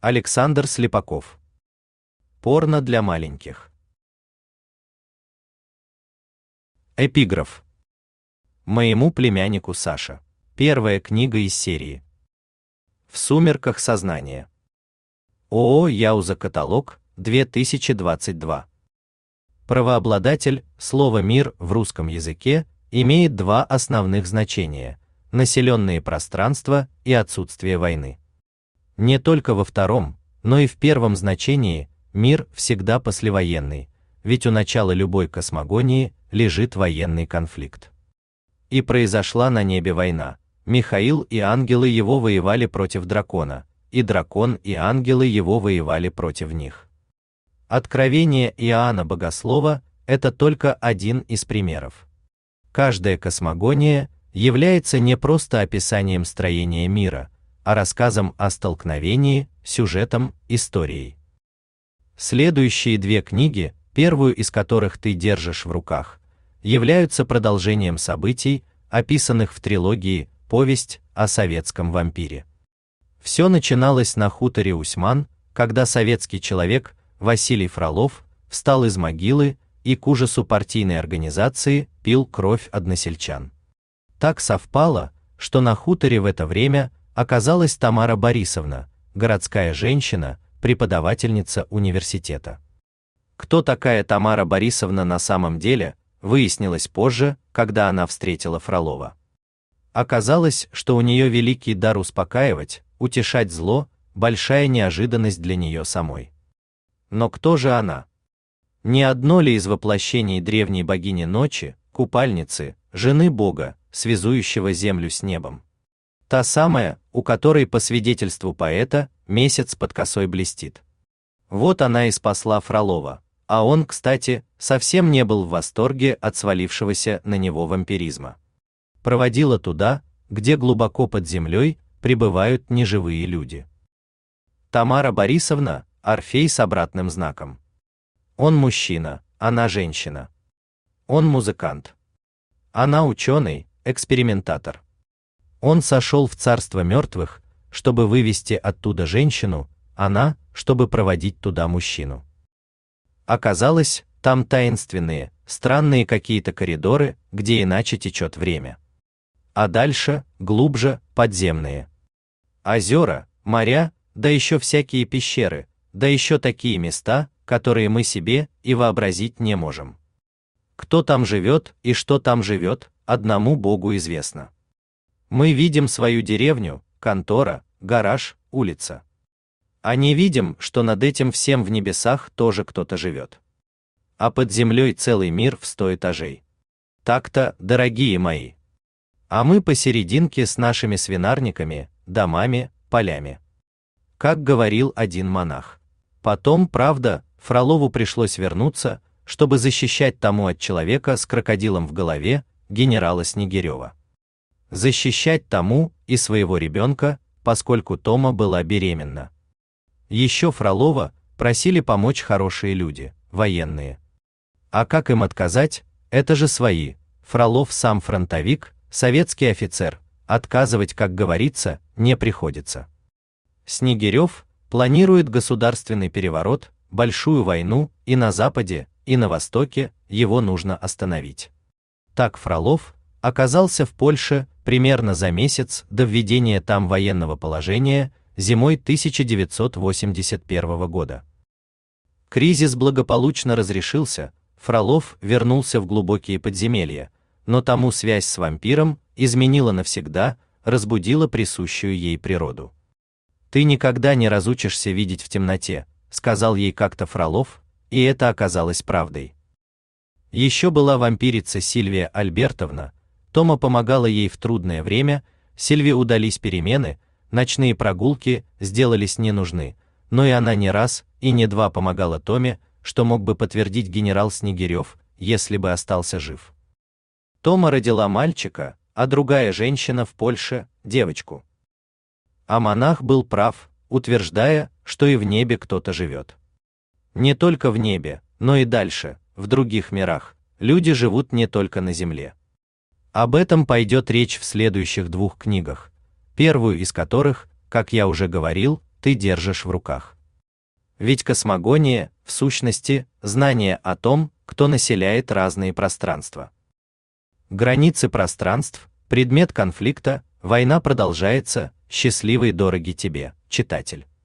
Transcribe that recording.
Александр Слепаков. Порно для маленьких. Эпиграф. Моему племяннику Саше. Первая книга из серии. В сумерках сознания. ООО «Яуза Каталог», 2022. Правообладатель. Слово «мир» в русском языке имеет два основных значения: населенные пространства и отсутствие войны. Не только во втором, но и в первом значении мир всегда послевоенный, ведь у начала любой космогонии лежит военный конфликт. И произошла на небе война. Михаил и ангелы его воевали против дракона, и дракон и ангелы его воевали против них. Откровение Иоанна Богослова – это только один из примеров. Каждая космогония является не просто описанием строения мира, а рассказом о столкновении, сюжетом, историей. Следующие две книги, первую из которых ты держишь в руках, являются продолжением событий, описанных в трилогии «Повесть о советском вампире». Все начиналось на хуторе Усьман, когда советский человек Василий Фролов встал из могилы и к ужасу партийной организации пил кровь односельчан. Так совпало, что на хуторе в это время оказалась Тамара Борисовна, городская женщина, преподавательница университета. Кто такая Тамара Борисовна на самом деле, выяснилось позже, когда она встретила Фролова. Оказалось, что у нее великий дар успокаивать, утешать зло, большая неожиданность для нее самой. Но кто же она? Не одно ли из воплощений древней богини ночи, купальницы, жены Бога, связующего землю с небом? Та самая, у которой, по свидетельству поэта, месяц под косой блестит. Вот она и спасла Фролова, а он, кстати, совсем не был в восторге от свалившегося на него вампиризма. Проводила туда, где глубоко под землей пребывают неживые люди. Тамара Борисовна – Орфей с обратным знаком. Он мужчина, она женщина. Он музыкант. Она ученый, экспериментатор. Он сошел в царство мертвых, чтобы вывести оттуда женщину, она, чтобы проводить туда мужчину. Оказалось, там таинственные, странные какие-то коридоры, где иначе течет время. А дальше, глубже, подземные. Озера, моря, да еще всякие пещеры, да еще такие места, которые мы себе и вообразить не можем. Кто там живет и что там живет, одному Богу известно. Мы видим свою деревню, контора, гараж, улица. А не видим, что над этим всем в небесах тоже кто-то живет. А под землей целый мир в 100 этажей. Так-то, дорогие мои. А мы посерединке с нашими свинарниками, домами, полями. Как говорил один монах. Потом, правда, Фролову пришлось вернуться, чтобы защищать тому от человека с крокодилом в голове, генерала Снегирева. Защищать тому и своего ребенка, поскольку Тома была беременна. Еще Фролова просили помочь хорошие люди, военные. А как им отказать, это же свои, Фролов сам фронтовик, советский офицер, отказывать, как говорится, не приходится. Снегирев планирует государственный переворот, большую войну и на Западе, и на Востоке, его нужно остановить. Так Фролов оказался в Польше примерно за месяц до введения там военного положения зимой 1981 года. Кризис благополучно разрешился, Фролов вернулся в глубокие подземелья, но тому связь с вампиром изменила навсегда, разбудила присущую ей природу. «Ты никогда не разучишься видеть в темноте», — сказал ей как-то Фролов, и это оказалось правдой. Еще была вампирица Сильвия Альбертовна, Тома помогала ей в трудное время, Сильве удались перемены, ночные прогулки сделались не нужны, но и она не раз и не два помогала Томе, что мог бы подтвердить генерал Снегирев, если бы остался жив. Тома родила мальчика, а другая женщина в Польше – девочку. А монах был прав, утверждая, что и в небе кто-то живет. Не только в небе, но и дальше, в других мирах, люди живут не только на земле. Об этом пойдет речь в следующих двух книгах, первую из которых, как я уже говорил, ты держишь в руках. Ведь космогония, в сущности, знание о том, кто населяет разные пространства. Границы пространств, предмет конфликта, война продолжается, счастливый дороги тебе, читатель.